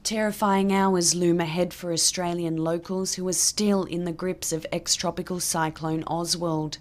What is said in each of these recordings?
Terrifying hours loom ahead for Australian locals who are still in the grips of ex-tropical cyclone Oswald.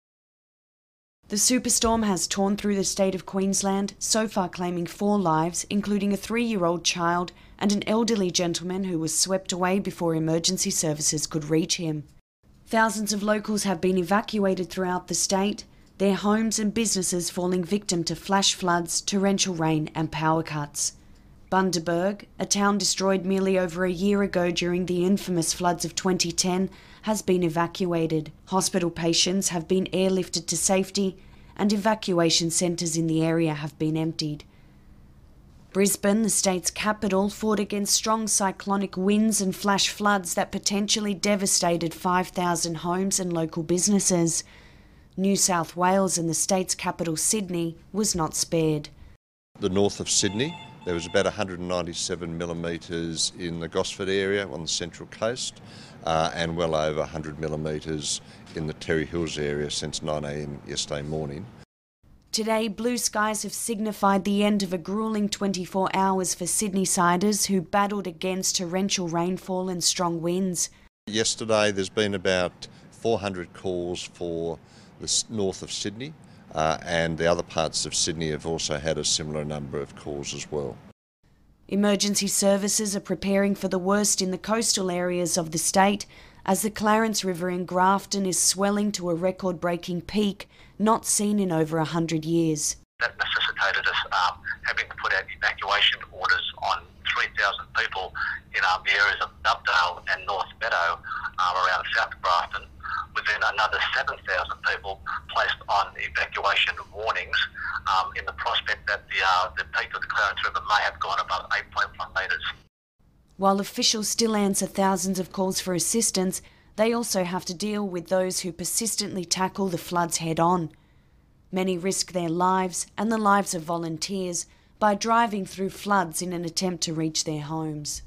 The superstorm has torn through the state of Queensland, so far claiming 4 lives, including a 3-year-old child and an elderly gentleman who was swept away before emergency services could reach him. Thousands of locals have been evacuated throughout the state, their homes and businesses falling victim to flash floods, torrential rain and power cuts. Bundaberg, a town destroyed merely over a year ago during the infamous floods of 2010, has been evacuated. Hospital patients have been airlifted to safety and evacuation centres in the area have been emptied. Brisbane, the state's capital, fought against strong cyclonic winds and flash floods that potentially devastated 5,000 homes and local businesses. New South Wales and the state's capital, Sydney, was not spared. The north of Sydney, there was about 197 millimetres in the Gosford area on the central coast and well over 100 millimetres in the Terry Hills area since 9 a.m. yesterday morning. Today, blue skies have signified the end of a gruelling 24 hours for Sydney-siders who battled against torrential rainfall and strong winds. Yesterday there's been about 400 calls for the north of Sydney. And the other parts of Sydney have also had a similar number of calls as well. Emergency services are preparing for the worst in the coastal areas of the state as the Clarence River in Grafton is swelling to a record-breaking peak not seen in over 100 years. That necessitated us having to put out evacuation orders on 3,000 people in the areas of Dovedale and North Meadow around South Grafton, with then another 7,000 people placed on evacuation warnings in the prospect that the peak of the Clarence River may have gone above 8.1 metres. While officials still answer thousands of calls for assistance, they also have to deal with those who persistently tackle the floods head-on. Many risk their lives and the lives of volunteers by driving through floods in an attempt to reach their homes.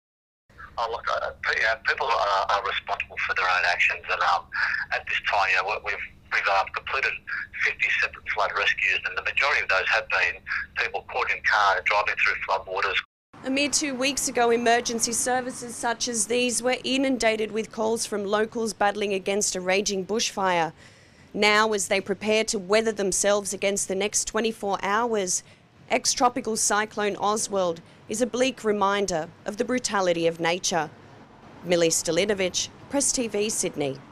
People are responsible for their own actions, and at this time, we've completed 50 separate flood rescues, and the majority of those have been people caught in car driving through flood waters. A mere 2 weeks ago, emergency services such as these were inundated with calls from locals battling against a raging bushfire. Now, as they prepare to weather themselves against the next 24 hours, ex-tropical cyclone Oswald is a bleak reminder of the brutality of nature. Millie Stilinovic, Press TV, Sydney.